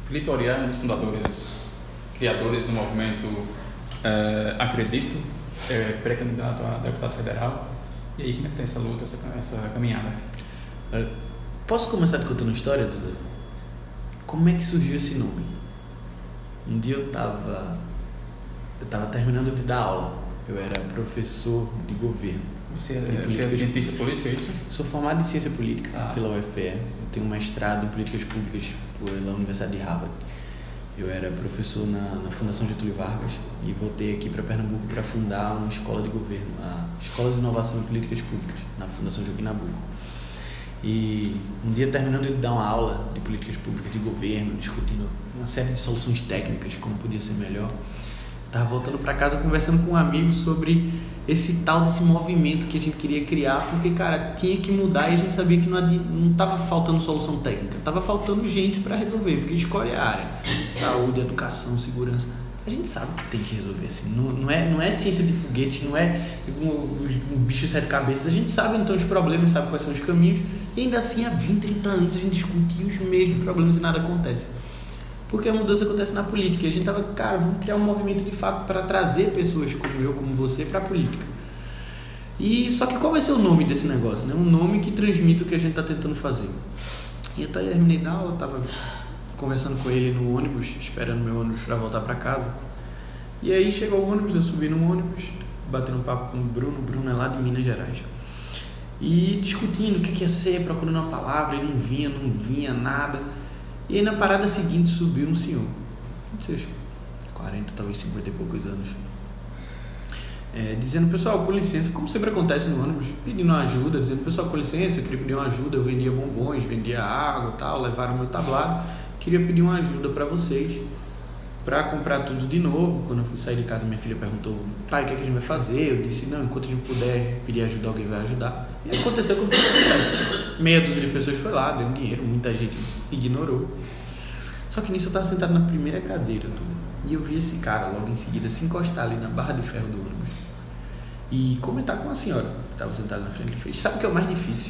Felipe Aurier é um dos fundadores, criadores do movimento Acredito, pré-candidato a deputado federal. E aí, como é que tá essa luta, essa caminhada? Posso começar te contando uma história, Duda? Como é que surgiu esse nome? Um dia eu tava terminando de dar aula. Eu era professor de governo. Você é cientista político, é isso? Sou formado em ciência política pela UFPE. Eu tenho um mestrado em políticas públicas pela Universidade de Harvard. Eu era professor na Fundação Getúlio Vargas e voltei aqui para Pernambuco para fundar uma escola de governo, a Escola de Inovação em Políticas Públicas, na Fundação Joaquim Nabuco. E um dia, terminando de dar uma aula de políticas públicas de governo, discutindo uma série de soluções técnicas, como podia ser melhor, estava voltando para casa conversando com um amigo sobre esse movimento que a gente queria criar, porque, cara, tinha que mudar e a gente sabia que não estava faltando solução técnica, estava faltando gente para resolver, porque escolhe a área, saúde, educação, segurança, a gente sabe que tem que resolver, assim, não é ciência de foguete, não é um bicho sete cabeças, a gente sabe então os problemas, sabe quais são os caminhos, e ainda assim há 20, 30 anos a gente discutia os mesmos problemas e nada acontece. Porque a mudança acontece na política. E a gente tava, cara, vamos criar um movimento de fato para trazer pessoas como eu, como você, para a política. E só que qual vai ser o nome desse negócio, né? Um nome que transmita o que a gente está tentando fazer. E até terminei da aula, tava conversando com ele no ônibus, esperando meu ônibus para voltar para casa. E aí chegou o ônibus, eu subi no ônibus, batendo um papo com o Bruno. O Bruno é lá de Minas Gerais. E discutindo o que ia ser, procurando uma palavra, ele não vinha nada. E aí na parada seguinte subiu um senhor, não sei, 40, talvez 50 e poucos anos, dizendo: pessoal, com licença, como sempre acontece no ônibus, pedindo ajuda, dizendo: pessoal, com licença, eu queria pedir uma ajuda, eu vendia bombons, vendia água e tal, levaram meu tablado, queria pedir uma ajuda para vocês, para comprar tudo de novo. Quando eu fui sair de casa, minha filha perguntou: pai, o que a gente vai fazer? Eu disse: não, enquanto a gente puder pedir ajuda, alguém vai ajudar. E aconteceu como acontece. Meia dúzia de pessoas foi lá, deu dinheiro, muita gente ignorou. Só que nisso eu estava sentado na primeira cadeira, tudo, e eu vi esse cara logo em seguida se encostar ali na barra de ferro do ônibus e comentar com a senhora que estava sentada na frente. Ele fez: sabe o que é o mais difícil?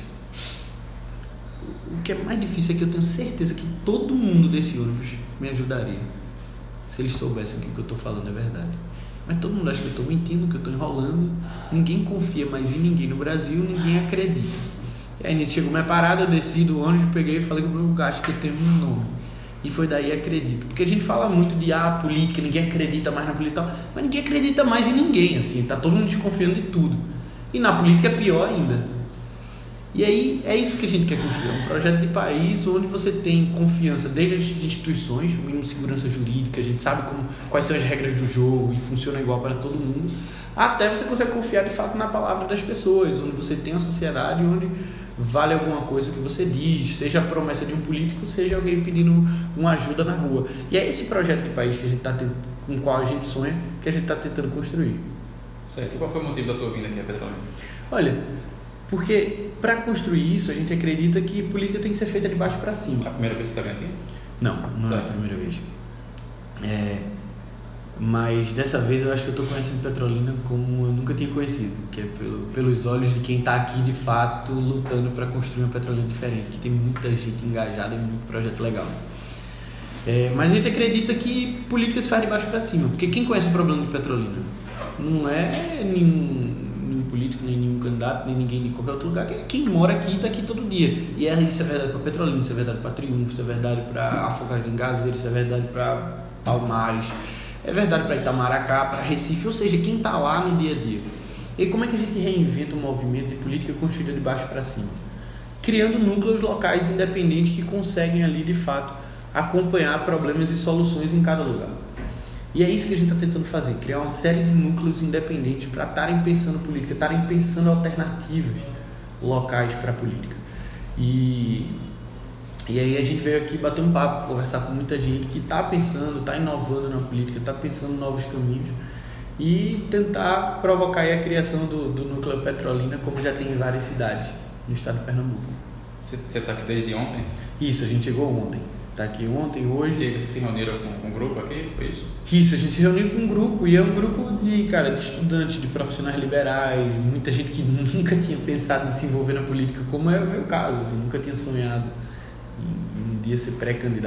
O que é mais difícil é que eu tenho certeza que todo mundo desse ônibus me ajudaria se eles soubessem que o que eu estou falando é verdade. Mas todo mundo acha que eu estou mentindo, que eu estou enrolando. Ninguém confia mais em ninguém no Brasil, ninguém acredita. E aí nisso chegou minha parada, eu desci do ônibus, peguei e falei com o Bruno: acho que eu tenho um nome. E foi daí Acredito. Porque a gente fala muito de política, ninguém acredita mais na política, mas ninguém acredita mais em ninguém, assim, tá todo mundo desconfiando de tudo. E na política é pior ainda. E aí é isso que a gente quer construir, um projeto de país onde você tem confiança desde as instituições, o mínimo de segurança jurídica, a gente sabe quais são as regras do jogo e funciona igual para todo mundo, até você consegue confiar de fato na palavra das pessoas, onde você tem uma sociedade onde vale alguma coisa que você diz, seja a promessa de um político, seja alguém pedindo uma ajuda na rua. E é esse projeto de país que a gente tá com o qual a gente sonha, que a gente está tentando construir. Certo. E qual foi o motivo da tua vinda aqui a Petrolina? Olha, porque para construir isso a gente acredita que política tem que ser feita de baixo para cima. A primeira vez que você está vindo aqui? Não é a primeira vez. Mas dessa vez eu acho que eu estou conhecendo Petrolina como eu nunca tinha conhecido, que é pelos olhos de quem está aqui de fato lutando para construir uma Petrolina diferente, que tem muita gente engajada e muito projeto legal. Mas a gente acredita que política se faz de baixo para cima, porque quem conhece o problema de Petrolina não é nenhum político, nem nenhum candidato, nem ninguém de qualquer outro lugar. Quem mora aqui está aqui todo dia. E isso é verdade para Petrolina, isso é verdade para Triunfo, isso é verdade para Afogados de Engazeiro, isso é verdade para Palmares, é verdade para Itamaracá, para Recife, ou seja, quem está lá no dia a dia. E como é que a gente reinventa um movimento de política construída de baixo para cima? Criando núcleos locais independentes que conseguem ali de fato acompanhar problemas e soluções em cada lugar. E é isso que a gente está tentando fazer, criar uma série de núcleos independentes para estarem pensando política, estarem pensando alternativas locais para a política. E aí a gente veio aqui bater um papo, conversar com muita gente que está pensando, está inovando na política, está pensando em novos caminhos e tentar provocar aí a criação do núcleo Petrolina, como já tem em várias cidades no estado de Pernambuco. Você está aqui desde ontem? Isso, a gente chegou ontem. Está aqui ontem, hoje. E aí vocês se reuniram com um grupo aqui, foi isso? Isso, a gente se reuniu com um grupo, e é um grupo de estudantes, de profissionais liberais, muita gente que nunca tinha pensado em se envolver na política, como é o meu caso, assim, nunca tinha sonhado em um dia ser pré-candidato.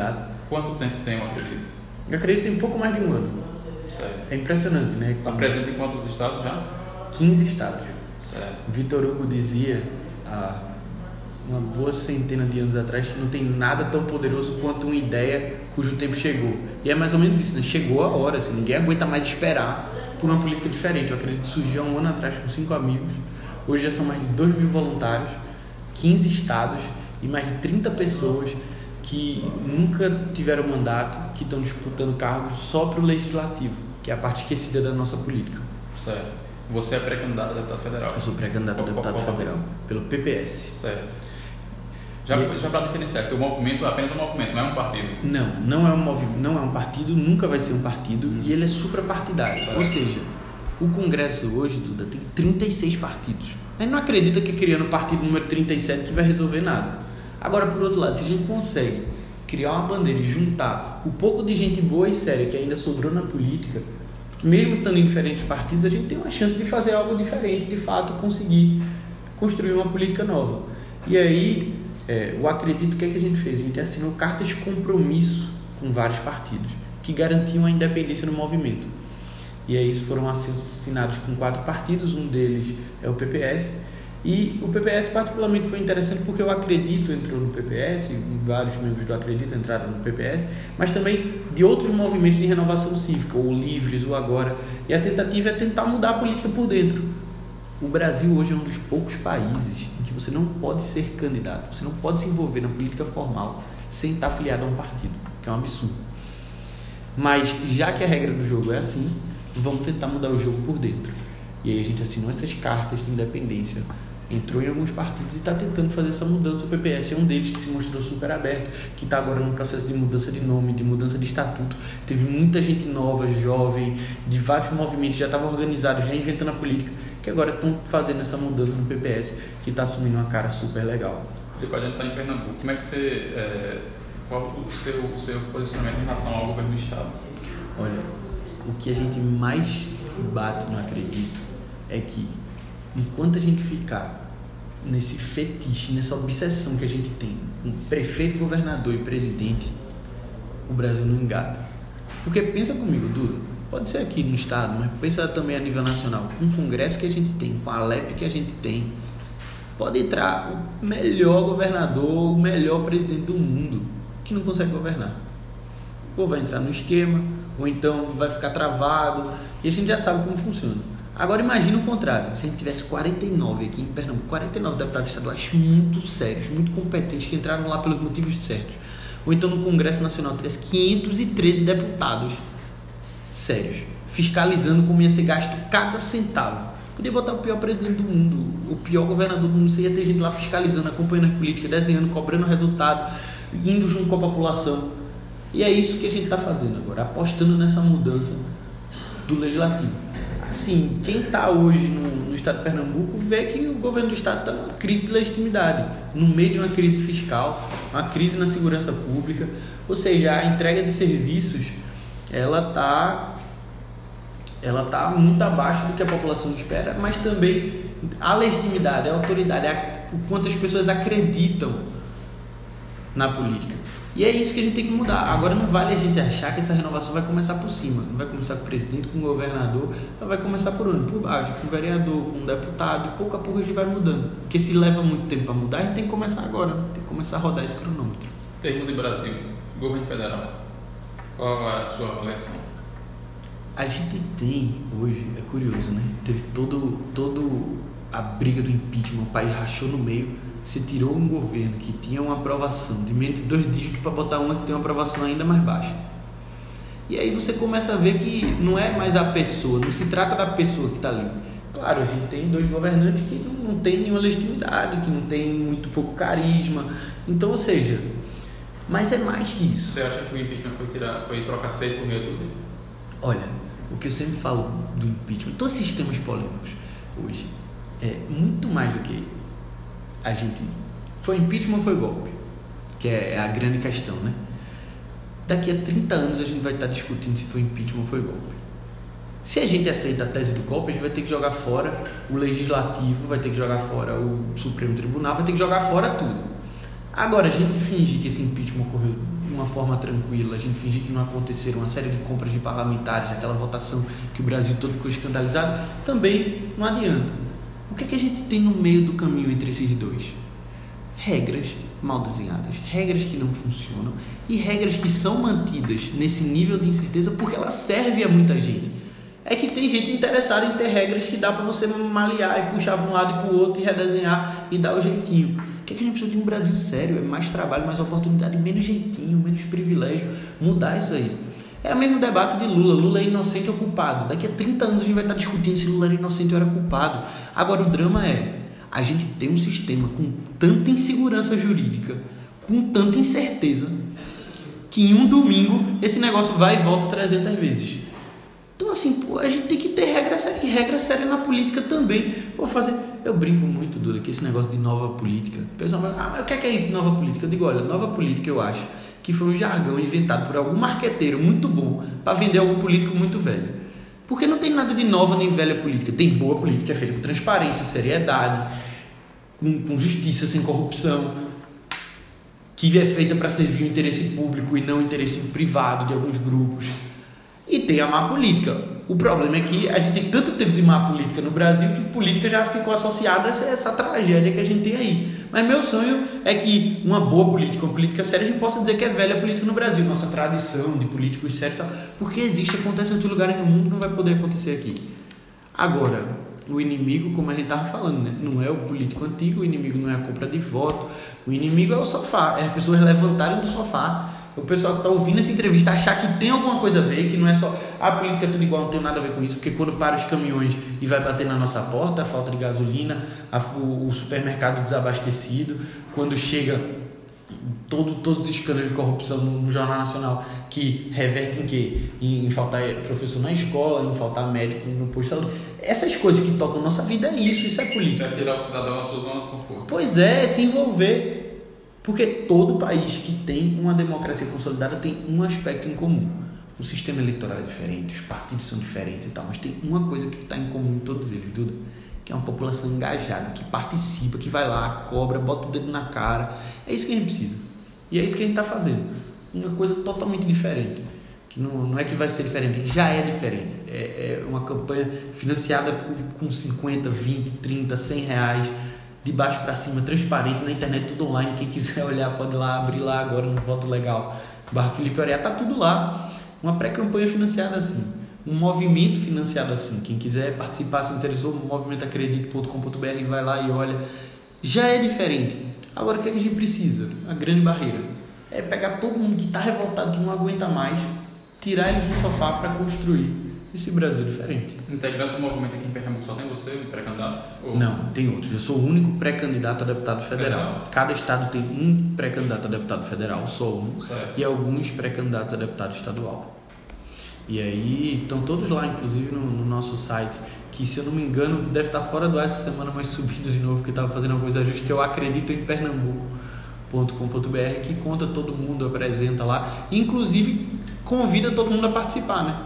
Quanto tempo tem, eu acredito? Eu acredito que tem pouco mais de um ano. Certo. É impressionante, né? Está presente em quantos estados já? 15 estados. Certo. Vitor Hugo dizia há uma boa centena de anos atrás que não tem nada tão poderoso quanto uma ideia cujo tempo chegou. E é mais ou menos isso, né? Chegou a hora, assim, ninguém aguenta mais esperar por uma política diferente. Eu acredito que surgiu há um ano atrás com 5 amigos. Hoje já são mais de 2 mil voluntários, 15 estados e mais de 30 pessoas que nunca tiveram mandato, que estão disputando cargos só para o legislativo, que é a parte esquecida da nossa política. Certo. Você é pré-candidato a deputado federal? Eu sou pré-candidato a deputado federal, pelo PPS. Certo. Já para diferenciar, que o movimento é apenas um movimento, não é um partido? Não é um partido, nunca vai ser um partido, e ele é suprapartidário. Certo. Ou seja, o Congresso hoje, Duda, tem 36 partidos. A gente não acredita que criando o partido número 37 que vai resolver nada. Agora, por outro lado, se a gente consegue criar uma bandeira e juntar o pouco de gente boa e séria que ainda sobrou na política, mesmo estando em diferentes partidos, a gente tem uma chance de fazer algo diferente, de fato, conseguir construir uma política nova. E aí, eu acredito que é que a gente fez? A gente assinou cartas de compromisso com vários partidos que garantiam a independência do movimento. E aí, foram assinados com 4 partidos, um deles é o PPS. E o PPS particularmente foi interessante porque o Acredito entrou no PPS, vários membros do Acredito entraram no PPS, mas também de outros movimentos de renovação cívica, o Livres, o Agora, e a tentativa é tentar mudar a política por dentro. O Brasil hoje é um dos poucos países em que você não pode ser candidato, você não pode se envolver na política formal sem estar afiliado a um partido, que é um absurdo. Mas já que a regra do jogo é assim, vamos tentar mudar o jogo por dentro. E aí a gente assinou essas cartas de independência, entrou em alguns partidos e está tentando fazer essa mudança. O PPS é um deles que se mostrou super aberto, que está agora no processo de mudança de nome, de mudança de estatuto. Teve muita gente nova, jovem, de vários movimentos, já estavam organizados, reinventando a política, que agora estão fazendo essa mudança no PPS, que está assumindo uma cara super legal. Depois a gente está em Pernambuco. Como é que você... qual o seu posicionamento em relação ao governo do estado? Olha, o que a gente mais bate, não acredito, é que enquanto a gente ficar nesse fetiche, nessa obsessão que a gente tem com prefeito, governador e presidente, o Brasil não engata. Porque pensa comigo, Duda, pode ser aqui no estado, mas pensa também a nível nacional, com o congresso que a gente tem, com a LEP que a gente tem, pode entrar o melhor governador, o melhor presidente do mundo, que não consegue governar. Ou vai entrar no esquema, ou então vai ficar travado, e a gente já sabe como funciona. Agora imagine o contrário, se a gente tivesse 49 aqui em Pernambuco, 49 deputados estaduais muito sérios, muito competentes, que entraram lá pelos motivos certos. Ou então no Congresso Nacional tivesse 513 deputados sérios, fiscalizando como ia ser gasto cada centavo. Podia botar o pior presidente do mundo, o pior governador do mundo, você ia ter gente lá fiscalizando, acompanhando a política, desenhando, cobrando resultado, indo junto com a população. E é isso que a gente está fazendo agora, apostando nessa mudança do legislativo. Assim, quem está hoje no estado de Pernambuco vê que o governo do estado está numa crise de legitimidade, no meio de uma crise fiscal, uma crise na segurança pública, ou seja, a entrega de serviços ela tá muito abaixo do que a população espera, mas também a legitimidade, a autoridade, o quanto as pessoas acreditam na política. E é isso que a gente tem que mudar. Agora não vale a gente achar que essa renovação vai começar por cima. Não vai começar com o presidente, com o governador. Ela vai começar por onde? Por baixo, com o vereador, com o deputado. E pouco a pouco a gente vai mudando. Porque se leva muito tempo para mudar, a gente tem que começar agora. Né? Tem que começar a rodar esse cronômetro. Termo de Brasil, governo federal. Qual é a sua avaliação? A gente tem hoje, é curioso, né? Teve todo a briga do impeachment, o país rachou no meio. Você tirou um governo que tinha uma aprovação de menos de 2 dígitos para botar uma que tem uma aprovação ainda mais baixa. E aí você começa a ver que não é mais a pessoa, não se trata da pessoa que está ali. Claro, a gente tem 2 governantes que não tem nenhuma legitimidade, que não tem muito pouco carisma. Então, ou seja, mas é mais que isso. Você acha que o impeachment foi trocar 6 por meia dúzia? Olha, o que eu sempre falo do impeachment, todos esses temas polêmicos hoje, é muito mais do que a gente... Foi impeachment ou foi golpe? Que é a grande questão, né? Daqui a 30 anos a gente vai estar discutindo se foi impeachment ou foi golpe. Se a gente aceita a tese do golpe, a gente vai ter que jogar fora o legislativo, vai ter que jogar fora o Supremo Tribunal, vai ter que jogar fora tudo. Agora, a gente finge que esse impeachment ocorreu uma forma tranquila, a gente fingir que não aconteceram uma série de compras de parlamentares, aquela votação que o Brasil todo ficou escandalizado, também não adianta. O que é que a gente tem no meio do caminho entre esses dois? Regras mal desenhadas, regras que não funcionam e regras que são mantidas nesse nível de incerteza porque ela serve a muita gente. É que tem gente interessada em ter regras que dá para você malear e puxar para um lado e para o outro e redesenhar e dar o jeitinho. O que é que a gente precisa de um Brasil sério? É mais trabalho, mais oportunidade, menos jeitinho, menos privilégio. Mudar isso aí. É o mesmo debate de Lula. Lula é inocente ou culpado? Daqui a 30 anos a gente vai estar discutindo se Lula era inocente ou era culpado. Agora o drama é, a gente tem um sistema com tanta insegurança jurídica, com tanta incerteza, que em um domingo esse negócio vai e volta 300 vezes. Então assim, pô, a gente tem que ter regra séria na política também. Eu brinco muito, Duda, que esse negócio de nova política, o pessoal fala, mas o que é isso de nova política? Eu digo, olha, nova política eu acho que foi um jargão inventado por algum marqueteiro muito bom para vender algum político muito velho. Porque não tem nada de nova nem velha política. Tem boa política, é feita com transparência, seriedade, com justiça, sem corrupção, que é feita para servir o interesse público e não o interesse privado de alguns grupos. E tem a má política. O problema é que a gente tem tanto tempo de má política no Brasil que política já ficou associada a essa tragédia que a gente tem aí. Mas meu sonho é que uma boa política, uma política séria, a gente possa dizer que é velha política no Brasil. Nossa tradição de políticos sérios e tal. Porque existe, acontece em outros lugares no mundo, não vai poder acontecer aqui. Agora, o inimigo, como a gente estava falando, né? Não é o político antigo, o inimigo não é a compra de voto, o inimigo é o sofá, é as pessoas levantarem do sofá. O pessoal que está ouvindo essa entrevista achar que tem alguma coisa a ver, que não é só a política é tudo igual, não tem nada a ver com isso, porque quando para os caminhões e vai bater na nossa porta, a falta de gasolina, o supermercado desabastecido, quando chega todos os escândalos de corrupção no Jornal Nacional, que reverte em quê? Em faltar professor na escola, em faltar médico no posto de saúde. Essas coisas que tocam a nossa vida, isso é política. É tirar o cidadão da sua zona de conforto. Pois é se envolver. Porque todo país que tem uma democracia consolidada tem um aspecto em comum. O sistema eleitoral é diferente, os partidos são diferentes e tal, mas tem uma coisa que está em comum em todos eles, Duda, que é uma população engajada, que participa, que vai lá, cobra, bota o dedo na cara. É isso que a gente precisa. E é isso que a gente está fazendo. Uma coisa totalmente diferente. Que não é que vai ser diferente, já é diferente. É uma campanha financiada com 50, 20, 30, 100 reais, de baixo para cima, transparente, na internet, tudo online. Quem quiser olhar pode ir lá, abrir lá agora no Voto Legal /Felipe Oriá, tá tudo lá. Uma pré-campanha financiada assim, um movimento financiado assim. Quem quiser participar, se interessou, movimentaacredite.com.br, vai lá e olha. Já é diferente. Agora o que é que a gente precisa? A grande barreira é pegar todo mundo que está revoltado, que não aguenta mais, tirar eles do sofá para construir esse Brasil diferente. Integrante do movimento aqui em Pernambuco, só tem você, o pré-candidato? Ou... Não, tem outros. Eu sou o único pré-candidato a deputado federal. Cada estado tem um pré-candidato a deputado federal, só um, certo. E alguns pré-candidatos a deputado estadual. E aí estão todos lá, inclusive no nosso site, que se eu não me engano deve estar fora do ar essa semana, mas subindo de novo, porque estava fazendo alguns ajustes, que eu acredito em Pernambuco.com.br, que conta todo mundo, apresenta lá, inclusive convida todo mundo a participar, né?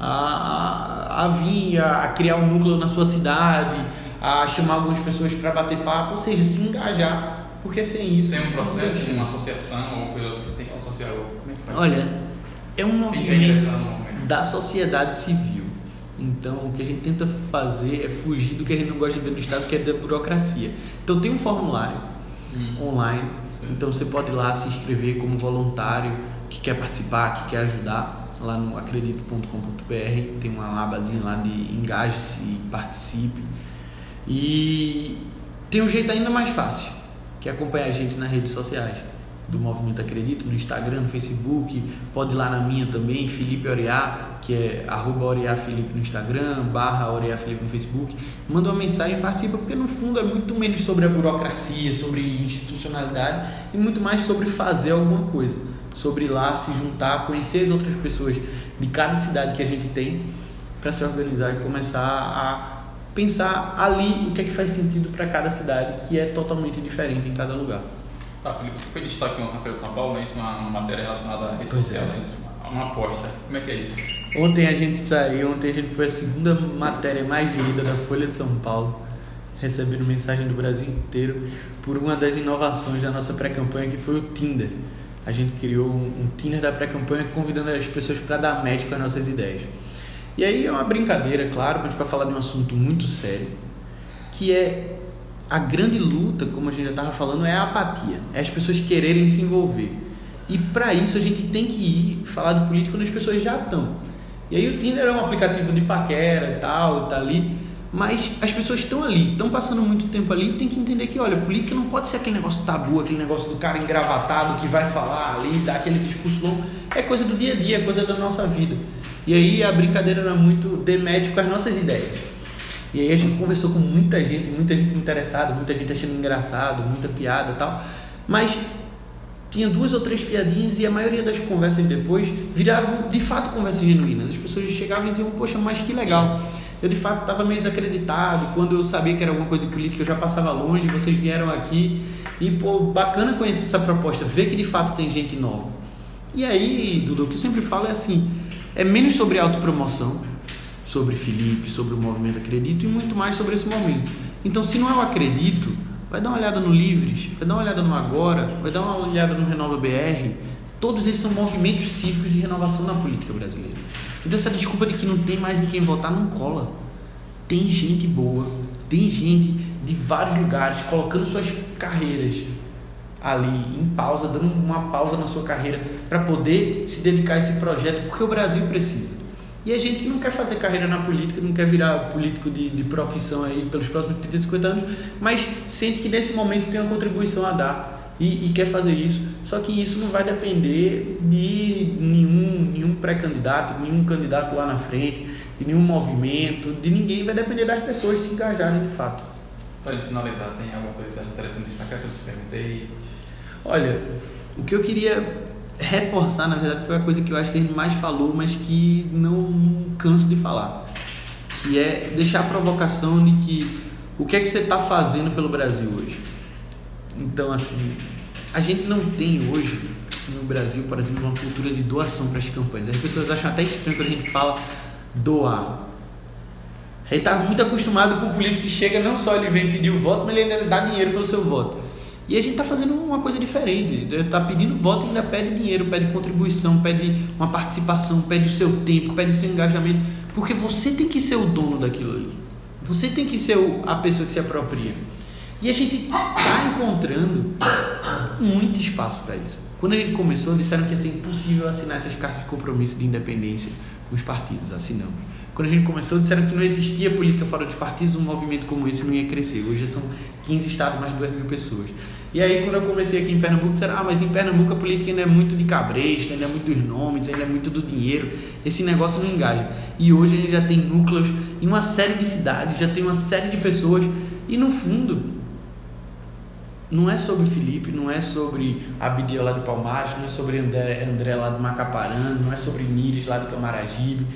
A vir, a criar um núcleo na sua cidade, a chamar algumas pessoas para bater papo, ou seja, se engajar, porque sem isso... Tem um processo, uma associação ou coisa que tem que se associar? Como é que faz? Olha, é um movimento da sociedade civil. Então, o que a gente tenta fazer é fugir do que a gente não gosta de ver no Estado, que é da burocracia. Então, tem um formulário online, então você pode ir lá se inscrever como voluntário que quer participar, que quer ajudar. Lá no acredito.com.br tem uma abazinha lá de engaje-se e participe. E tem um jeito ainda mais fácil, que é acompanhar a gente nas redes sociais do Movimento Acredito, no Instagram, no Facebook. Pode ir lá na minha também, Felipe Oriá, que é @OriáFelipe no Instagram, /OriáFelipe no Facebook. Manda uma mensagem e participa, porque no fundo é muito menos sobre a burocracia, sobre institucionalidade e muito mais sobre fazer alguma coisa, sobre ir lá, se juntar, conhecer as outras pessoas de cada cidade que a gente tem, para se organizar e começar a pensar ali o que é que faz sentido para cada cidade, que é totalmente diferente em cada lugar. Tá, Felipe, você foi destaque ontem na Feira de São Paulo, não é isso? Uma matéria relacionada à rede social, não é isso? Uma aposta. Como é que é isso? Ontem a gente foi a segunda matéria mais lida da Folha de São Paulo, recebendo mensagem do Brasil inteiro por uma das inovações da nossa pré-campanha, que foi o Tinder. a gente criou um Tinder da pré-campanha convidando as pessoas para dar match com as nossas ideias. E aí é uma brincadeira, claro, mas a gente vai falar de um assunto muito sério, que é a grande luta, como a gente já estava falando, é a apatia, é as pessoas quererem se envolver. E para isso a gente tem que ir falar de política quando as pessoas já estão. E aí o Tinder é um aplicativo de paquera e tal, tá ali, mas as pessoas estão ali, estão passando muito tempo ali, e tem que entender que, olha, política não pode ser aquele negócio tabu, aquele negócio do cara engravatado que vai falar ali, dar aquele discurso longo. É coisa do dia a dia, é coisa da nossa vida. E aí a brincadeira era muito de match com as nossas ideias. E aí a gente conversou com muita gente interessada, muita gente achando engraçado, muita piada e tal, mas tinha 2 ou 3 piadinhas e a maioria das conversas depois viravam de fato conversas genuínas. As pessoas chegavam e diziam, poxa, mas que legal. Eu de fato estava meio desacreditado, quando eu sabia que era alguma coisa de política eu já passava longe, vocês vieram aqui e pô, bacana conhecer essa proposta, ver que de fato tem gente nova. E aí, Dudu, o que eu sempre falo é assim, é menos sobre autopromoção, sobre Felipe, sobre o movimento Acredito e muito mais sobre esse momento. Então, se não é o Acredito, vai dar uma olhada no Livres, vai dar uma olhada no Agora, vai dar uma olhada no Renova BR. Todos esses são movimentos cívicos de renovação na política brasileira. Então essa desculpa de que não tem mais em quem votar não cola. Tem gente boa, tem gente de vários lugares colocando suas carreiras ali em pausa, dando uma pausa na sua carreira para poder se dedicar a esse projeto, porque o Brasil precisa. E a gente que não quer fazer carreira na política, não quer virar político de profissão aí pelos próximos 30, 50 anos, mas sente que nesse momento tem uma contribuição a dar e quer fazer isso. Só que isso não vai depender de nenhum pré-candidato, nenhum candidato lá na frente, de nenhum movimento, de ninguém. Vai depender das pessoas se engajarem de fato. Para finalizar, tem alguma coisa que você acha interessante destacar que eu te perguntei? Olha, o que eu queria reforçar, na verdade, foi a coisa que eu acho que a gente mais falou, mas que não canso de falar, que é deixar a provocação de que o que é que você está fazendo pelo Brasil hoje. Então, assim, a gente não tem hoje no Brasil, por exemplo, uma cultura de doação para as campanhas. As pessoas acham até estranho quando a gente fala doar. A gente está muito acostumado com o político que chega, não só ele vem pedir o voto, mas ele ainda dá dinheiro pelo seu voto. E a gente está fazendo uma coisa diferente, está pedindo voto e ainda pede dinheiro, pede contribuição, pede uma participação, pede o seu tempo, pede o seu engajamento, porque você tem que ser o dono daquilo ali, você tem que ser a pessoa que se apropria. E a gente está encontrando muito espaço para isso. Quando a gente começou, disseram que ia ser impossível assinar essas cartas de compromisso de independência com os partidos, assinamos. Quando a gente começou, disseram que não existia política fora dos partidos, um movimento como esse não ia crescer. Hoje já são 15 estados, mais de 2.000 pessoas. E aí, quando eu comecei aqui em Pernambuco, disseram, mas em Pernambuco a política ainda é muito de cabresto, ainda é muito dos nomes, ainda é muito do dinheiro, esse negócio não engaja. E hoje a gente já tem núcleos em uma série de cidades, já tem uma série de pessoas, e no fundo, não é sobre Felipe, não é sobre Abidia lá de Palmares, não é sobre André lá de Macaparana, não é sobre Nires lá de Camaragibe.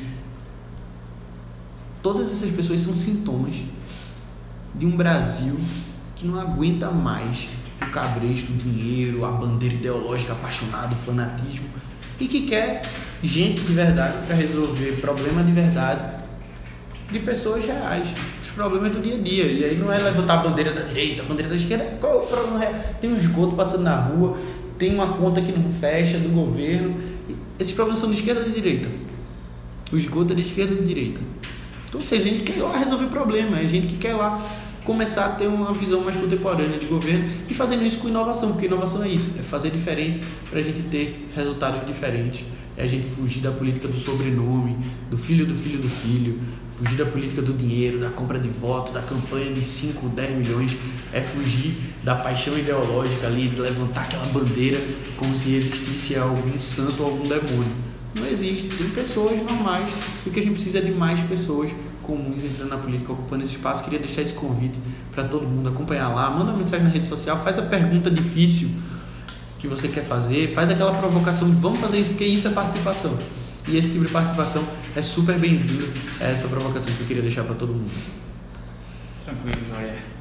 Todas essas pessoas são sintomas de um Brasil que não aguenta mais o cabresto, o dinheiro, a bandeira ideológica apaixonada, o fanatismo, e que quer gente de verdade para resolver problema de verdade de pessoas reais, os problemas do dia a dia. E aí não é levantar a bandeira da direita, a bandeira da esquerda. Qual é o problema real? Tem um esgoto passando na rua, tem uma conta que não fecha do governo. Esses problemas são de esquerda ou de direita? O esgoto é de esquerda ou de direita? Então, se a gente quer ir lá resolver problema, é a gente que quer lá começar a ter uma visão mais contemporânea de governo e fazendo isso com inovação, porque inovação é isso, é fazer diferente para a gente ter resultados diferentes, é a gente fugir da política do sobrenome, do filho do filho do filho, fugir da política do dinheiro, da compra de voto, da campanha de 5, 10 milhões, é fugir da paixão ideológica ali, de levantar aquela bandeira como se existisse algum santo ou algum demônio. Não existe, tem pessoas normais, e o que a gente precisa é de mais pessoas comuns entrando na política, ocupando esse espaço. Queria deixar esse convite para todo mundo acompanhar lá, manda uma mensagem na rede social, faz a pergunta difícil que você quer fazer, faz aquela provocação de vamos fazer isso, porque isso é participação. E esse tipo de participação é super bem-vindo, é essa provocação que eu queria deixar para todo mundo. Tranquilo, Joia.